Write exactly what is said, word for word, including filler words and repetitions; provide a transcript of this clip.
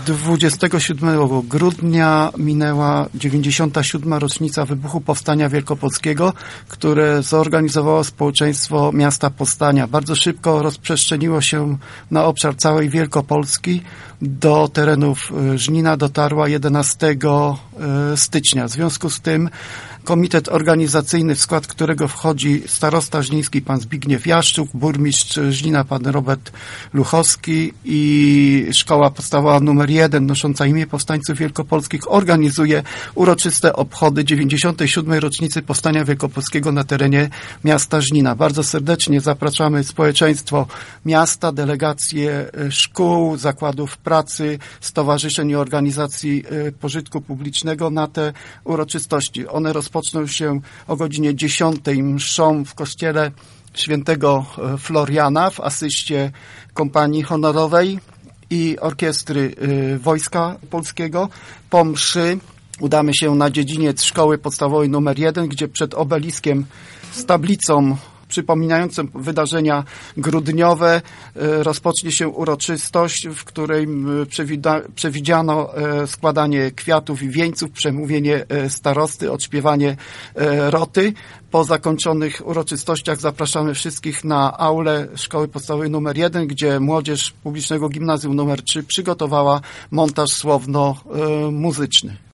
dwudziestego siódmego grudnia minęła dziewięćdziesiąta siódma rocznica wybuchu Powstania Wielkopolskiego, które zorganizowało społeczeństwo miasta Poznania. Bardzo szybko rozprzestrzeniło się na obszar całej Wielkopolski. Do terenów Żnina dotarła jedenastego stycznia. W związku z tym komitet organizacyjny, w skład którego wchodzi starosta żniński pan Zbigniew Jaszczuk, burmistrz Żnina pan Robert Luchowski i szkoła podstawowa numer jeden nosząca imię powstańców wielkopolskich organizuje uroczyste obchody dziewięćdziesiątej siódmej rocznicy Powstania Wielkopolskiego na terenie miasta Żnina. Bardzo serdecznie zapraszamy społeczeństwo miasta, delegacje szkół, zakładów pracy, stowarzyszeń i organizacji pożytku publicznego na te uroczystości. One rozpoczną się o godzinie dziesiątej mszą w kościele świętego Floriana w asyście kompanii honorowej i orkiestry Wojska Polskiego. Po mszy udamy się na dziedziniec szkoły podstawowej numer jeden, gdzie przed obeliskiem z tablicą przypominającą wydarzenia grudniowe rozpocznie się uroczystość, w której przewida- przewidziano składanie kwiatów i wieńców, przemówienie starosty, odśpiewanie roty. Po zakończonych uroczystościach zapraszamy wszystkich na aulę szkoły podstawowej numer jeden, gdzie młodzież publicznego gimnazjum numer trzy przygotowała montaż słowno-muzyczny.